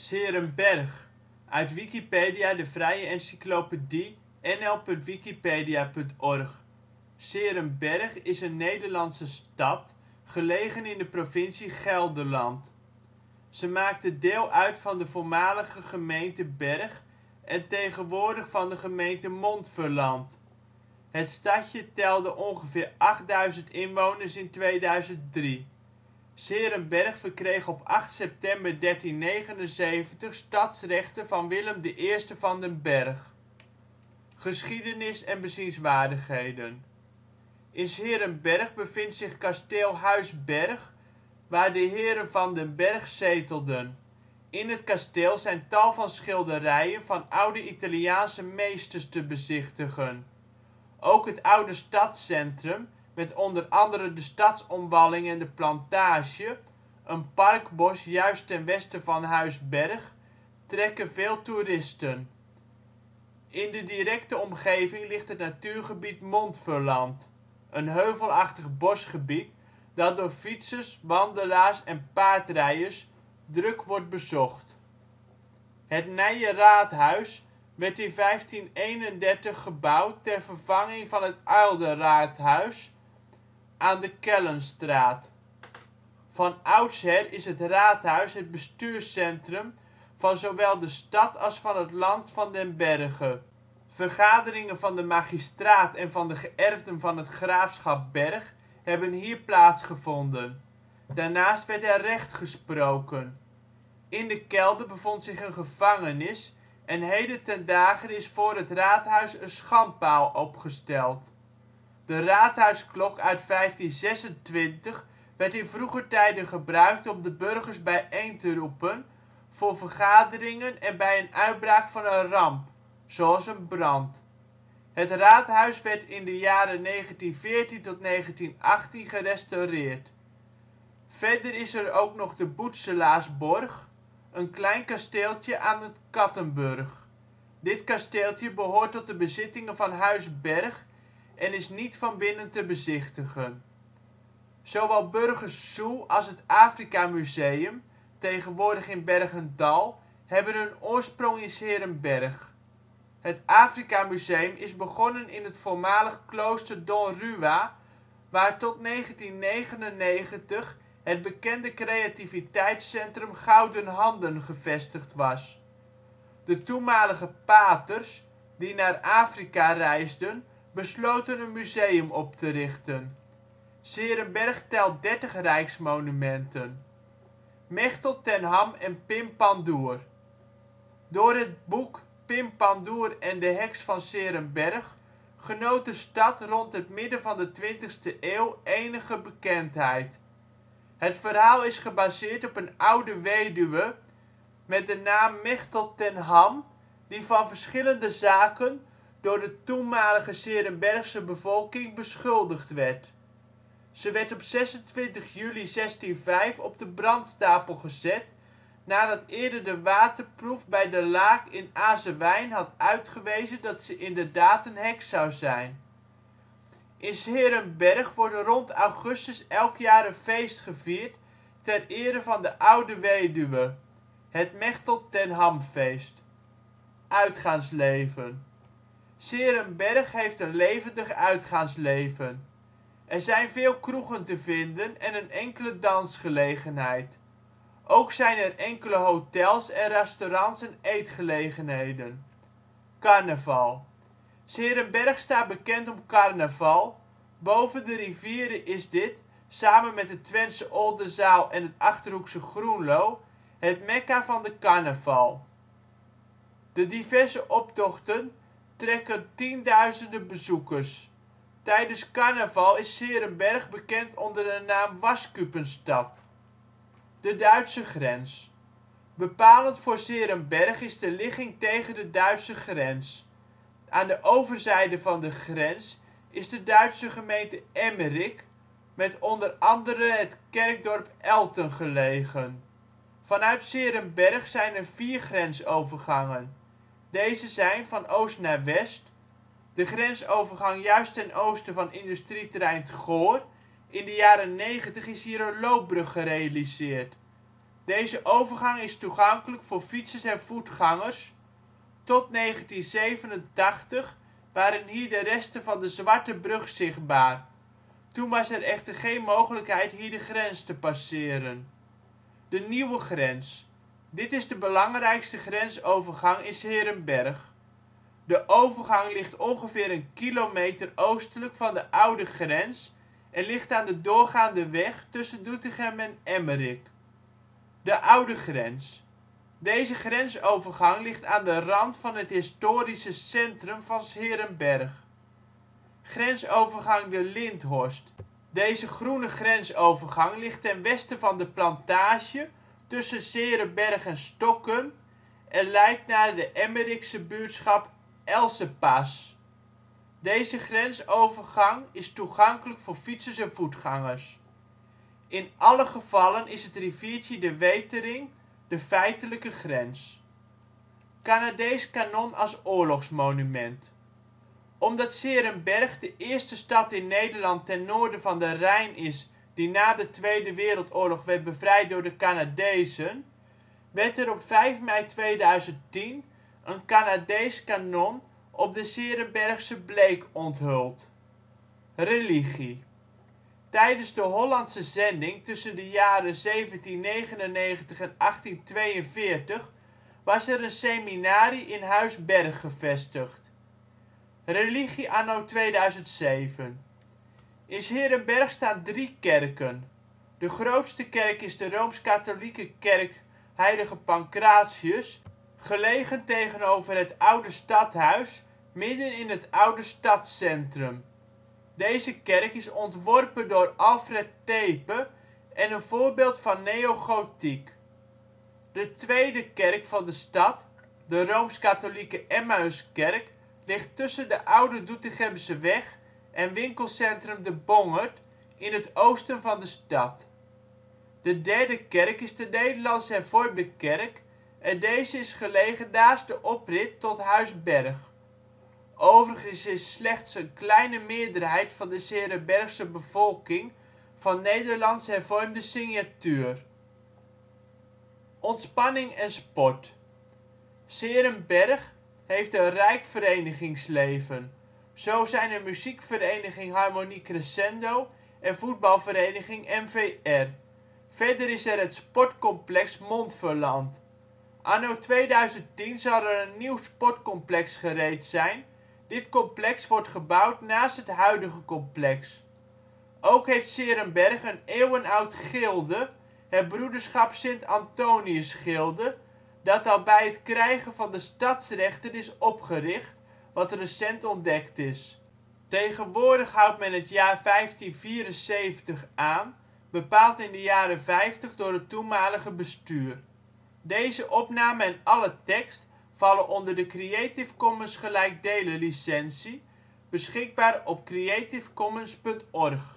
's-Heerenberg, uit Wikipedia, de vrije encyclopedie. nl.wikipedia.org. ' s-Heerenberg is een Nederlandse stad, gelegen in de provincie Gelderland. Ze maakte deel uit van de voormalige gemeente Bergh en tegenwoordig van de gemeente Montferland. Het stadje telde ongeveer 8000 inwoners in 2003. ' s-Heerenberg verkreeg op 8 september 1379 stadsrechten van Willem I van den Bergh. Geschiedenis en bezienswaardigheden in ' s-Heerenberg bevindt zich kasteel Huis Bergh, waar de heren van den Bergh zetelden. In het kasteel zijn tal van schilderijen van oude Italiaanse meesters te bezichtigen. Ook het oude stadscentrum, met onder andere de stadsomwalling en de Plantage, een parkbos juist ten westen van Huis Bergh, trekken veel toeristen. In de directe omgeving ligt het natuurgebied Montferland, een heuvelachtig bosgebied dat door fietsers, wandelaars en paardrijders druk wordt bezocht. Het Nije Raadhuis werd in 1531 gebouwd ter vervanging van het oude raadhuis aan de Kellenstraat. Van oudsher is het raadhuis het bestuurscentrum van zowel de stad als van het Land van den Berghe. Vergaderingen van de magistraat en van de geërfden van het graafschap Bergh hebben hier plaatsgevonden. Daarnaast werd er recht gesproken. In de kelder bevond zich een gevangenis en heden ten dage is voor het raadhuis een schandpaal opgesteld. De raadhuisklok uit 1526 werd in vroeger tijden gebruikt om de burgers bijeen te roepen voor vergaderingen en bij een uitbraak van een ramp, zoals een brand. Het raadhuis werd in de jaren 1914 tot 1918 gerestaureerd. Verder is er ook nog de Boetselaarsborg, een klein kasteeltje aan het Kattenburg. Dit kasteeltje behoort tot de bezittingen van Huis Bergh en is niet van binnen te bezichtigen. Zowel Burgers Zoo als het Afrikamuseum, tegenwoordig in Berg en Dal, hebben hun oorsprong in ' s-Heerenberg. Het Afrikamuseum is begonnen in het voormalig klooster Don Rua, waar tot 1999 het bekende creativiteitscentrum Gouden Handen gevestigd was. De toenmalige paters, die naar Afrika reisden, besloten een museum op te richten. ' s-Heerenberg telt 30 rijksmonumenten. Mechteld ten Ham en Pim Pandoer. Door het boek Pim Pandoer en de heks van ' s-Heerenberg genoot de stad rond het midden van de 20e eeuw enige bekendheid. Het verhaal is gebaseerd op een oude weduwe met de naam Mechteld ten Ham, die van verschillende zaken door de toenmalige ' s-Heerenbergse bevolking beschuldigd werd. Ze werd op 26 juli 1605 op de brandstapel gezet nadat eerder de waterproef bij de Laak in Azewijn had uitgewezen dat ze inderdaad een heks zou zijn. In ' s-Heerenberg wordt rond augustus elk jaar een feest gevierd ter ere van de oude weduwe, het Mechteld ten Hamfeest. Uitgaansleven. ' s-Heerenberg heeft een levendig uitgaansleven. Er zijn veel kroegen te vinden en een enkele dansgelegenheid. Ook zijn er enkele hotels en restaurants en eetgelegenheden. Carnaval. ' s-Heerenberg staat bekend om carnaval. Boven de rivieren is dit, samen met het Twentse Oldenzaal en het Achterhoekse Groenlo, het Mekka van de carnaval. De diverse optochten trekken tienduizenden bezoekers. Tijdens carnaval is ' s-Heerenberg bekend onder de naam Waskupenstad. De Duitse grens. Bepalend voor ' s-Heerenberg is de ligging tegen de Duitse grens. Aan de overzijde van de grens is de Duitse gemeente Emmerik, met onder andere het kerkdorp Elten gelegen. Vanuit ' s-Heerenberg zijn er 4 grensovergangen. Deze zijn van oost naar west: de grensovergang juist ten oosten van industrieterrein ' t Goor. In de jaren ' 90 is hier een loopbrug gerealiseerd. Deze overgang is toegankelijk voor fietsers en voetgangers. Tot 1987 waren hier de resten van de Zwarte Brug zichtbaar. Toen was er echter geen mogelijkheid hier de grens te passeren. De nieuwe grens. Dit is de belangrijkste grensovergang in ' s-Heerenberg. De overgang ligt ongeveer een kilometer oostelijk van de oude grens en ligt aan de doorgaande weg tussen Doetinchem en Emmerik. De oude grens. Deze grensovergang ligt aan de rand van het historische centrum van ' s Heerenberg. Grensovergang de Linthorst. Deze groene grensovergang ligt ten westen van de Plantage tussen ' s Heerenberg en Stokkum en leidt naar de Emmerikse buurtschap Elsepaas. Deze grensovergang is toegankelijk voor fietsers en voetgangers. In alle gevallen is het riviertje de Wetering de feitelijke grens. Canadees kanon als oorlogsmonument. Omdat ' s-Heerenberg de eerste stad in Nederland ten noorden van de Rijn is die na de Tweede Wereldoorlog werd bevrijd door de Canadezen, werd er op 5 mei 2010 een Canadees kanon op de ' s-Heerenbergse Bleek onthuld. Religie. Tijdens de Hollandse Zending tussen de jaren 1799 en 1842 was er een seminarie in Huis Bergh gevestigd. Religie anno 2007. In ' s-Heerenberg staan 3 kerken. De grootste kerk is de Rooms-Katholieke Kerk Heilige Pancratius, gelegen tegenover het oude stadhuis midden in het oude stadscentrum. Deze kerk is ontworpen door Alfred Tepe en een voorbeeld van neogotiek. De tweede kerk van de stad, de Rooms-Katholieke Emmauskerk, ligt tussen de Oude Doetinchemseweg en winkelcentrum De Bongerd in het oosten van de stad. De derde kerk is de Nederlands-hervormde kerk en deze is gelegen naast de oprit tot Huis Bergh. Overigens is slechts een kleine meerderheid van de ' s-Heerenbergse bevolking van Nederlands-hervormde signatuur. Ontspanning en sport. ' s-Heerenberg heeft een rijk verenigingsleven. Zo zijn er muziekvereniging Harmonie Crescendo en voetbalvereniging MVR. Verder is er het sportcomplex Montferland. Anno 2010 zal er een nieuw sportcomplex gereed zijn. Dit complex wordt gebouwd naast het huidige complex. Ook heeft ' s-Heerenberg een eeuwenoud gilde, het Broederschap Sint Antonius Gilde, dat al bij het krijgen van de stadsrechten is opgericht, wat recent ontdekt is. Tegenwoordig houdt men het jaar 1574 aan, bepaald in de jaren ' 50 door het toenmalige bestuur. Deze opname en alle tekst vallen onder de Creative Commons gelijkdelen licentie, beschikbaar op creativecommons.org